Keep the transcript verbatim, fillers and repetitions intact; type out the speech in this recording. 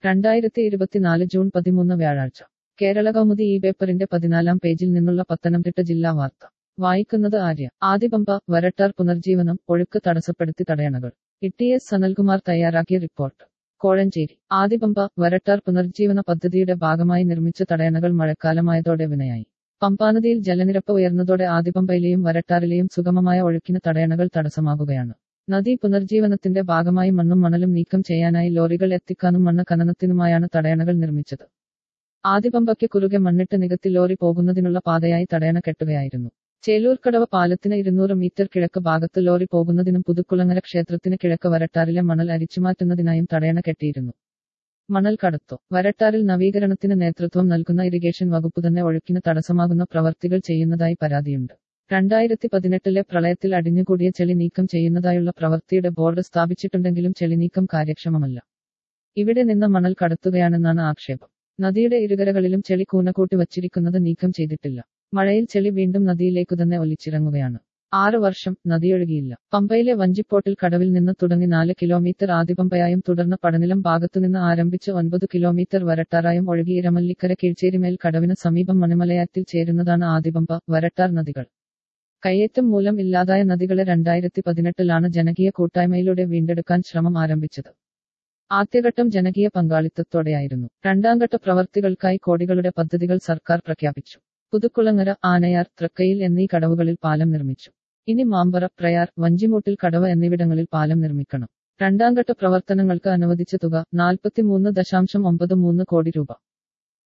രണ്ടായിരത്തി ഇരുപത്തിനാല് ജൂൺ പതിമൂന്ന് വ്യാഴാഴ്ച കേരള കൗമുദി ഈ പേപ്പറിന്റെ പതിനാലാം പേജിൽ നിന്നുള്ള പത്തനംതിട്ട ജില്ലാ വാർത്ത വായിക്കുന്നത് ആര്യ. ആദിപമ്പ വരട്ടാർ പുനർജീവനം ഒഴുക്ക് തടസ്സപ്പെടുത്തി തടയണകൾ. ഇ എസ് സനൽകുമാർ തയ്യാറാക്കിയ റിപ്പോർട്ട്. കോഴഞ്ചേരി. ആദിപമ്പ വരട്ടാർ പുനർജീവന പദ്ധതിയുടെ ഭാഗമായി നിർമ്മിച്ച തടയണകൾ മഴക്കാലമായതോടെ വിനയായി. പമ്പാനദിയിൽ ജലനിരപ്പ് ഉയർന്നതോടെ ആദിപമ്പയിലെയും വരട്ടാറിലെയും സുഗമമായ ഒഴുക്കിന് തടയണകൾ തടസ്സമാകുകയാണ്. നദീ പുനർജീവനത്തിന്റെ ഭാഗമായി മണ്ണും മണലും നീക്കം ചെയ്യാനായി ലോറികൾ എത്തിക്കാനും മണ്ണ് ഖനനത്തിനുമായാണ് തടയണകൾ നിർമ്മിച്ചത്. ആദിപമ്പയ്ക്ക് കുറുകെ മണ്ണിട്ട് നികത്തി ലോറി പോകുന്നതിനുള്ള പാതയായി തടയണ കെട്ടുകയായിരുന്നു. ചേലൂർക്കടവ് പാലത്തിന് ഇരുന്നൂറ് മീറ്റർ കിഴക്ക് ഭാഗത്ത് ലോറി പോകുന്നതിനും പുതുക്കുളങ്ങര ക്ഷേത്രത്തിന് കിഴക്ക് വരട്ടാറിലെ മണൽ അരിച്ചുമാറ്റുന്നതിനായും തടയണ കെട്ടിയിരുന്നു. മണൽ കടത്തു. വരട്ടാറിൽ നവീകരണത്തിന് നേതൃത്വം നൽകുന്ന ഇറിഗേഷൻ വകുപ്പ് തന്നെ ഒഴുക്കിന് തടസ്സമാകുന്ന പ്രവർത്തികൾ ചെയ്യുന്നതായി പരാതിയുണ്ട്. രണ്ടായിരത്തി പതിനെട്ടിലെ പ്രളയത്തിൽ അടിഞ്ഞുകൂടിയ ചെളി നീക്കം ചെയ്യുന്നതായുള്ള പ്രവൃത്തിയുടെ ബോർഡ് സ്ഥാപിച്ചിട്ടുണ്ടെങ്കിലും ചെളി നീക്കം കാര്യക്ഷമമല്ല. ഇവിടെ നിന്ന് മണൽ കടത്തുകയാണെന്നാണ് ആക്ഷേപം. നദിയുടെ ഇരുകരകളിലും ചെളി കൂനക്കൂട്ടി വച്ചിരിക്കുന്നത് നീക്കം ചെയ്തിട്ടില്ല. മഴയിൽ ചെളി വീണ്ടും നദിയിലേക്കു തന്നെ ഒലിച്ചിറങ്ങുകയാണ്. ആറ് വർഷം നദിയൊഴുകിയില്ല. പമ്പയിലെ വഞ്ചിപ്പോട്ടിൽ കടവിൽ നിന്ന് തുടങ്ങി നാല് കിലോമീറ്റർ ആദിപമ്പയായും തുടർന്ന് പടനിലം ഭാഗത്തുനിന്ന് ആരംഭിച്ച് ഒൻപത് കിലോമീറ്റർ വരട്ടാറായും ഒഴുകി ഇരമല്ലിക്കര കീഴ്ച്ചേരിമേൽ കടവിന് സമീപം മണിമലയാറ്റിൽ ചേരുന്നതാണ് ആദിപമ്പ വരട്ടാർ നദികൾ. കയ്യേറ്റം മൂലം ഇല്ലാതായ നദികളെ രണ്ടായിരത്തി പതിനെട്ടിലാണ് ജനകീയ കൂട്ടായ്മയിലൂടെ വീണ്ടെടുക്കാൻ ശ്രമം ആരംഭിച്ചത്. ആദ്യഘട്ടം ജനകീയ പങ്കാളിത്തത്തോടെയായിരുന്നു. രണ്ടാംഘട്ട പ്രവർത്തികൾക്കായി കോടികളുടെ പദ്ധതികൾ സർക്കാർ പ്രഖ്യാപിച്ചു. പുതുക്കുളങ്ങര, ആനയാർ, തൃക്കയിൽ എന്നീ കടവുകളിൽ പാലം നിർമ്മിച്ചു. ഇനി മാമ്പറ, പ്രയാർ, വഞ്ചിമൂട്ടിൽ കടവ് എന്നിവിടങ്ങളിൽ പാലം നിർമ്മിക്കണം. രണ്ടാംഘട്ട പ്രവർത്തനങ്ങൾക്ക് അനുവദിച്ച തുക നാൽപ്പത്തിമൂന്ന് ദശാംശം ഒമ്പത് മൂന്ന് കോടി രൂപ.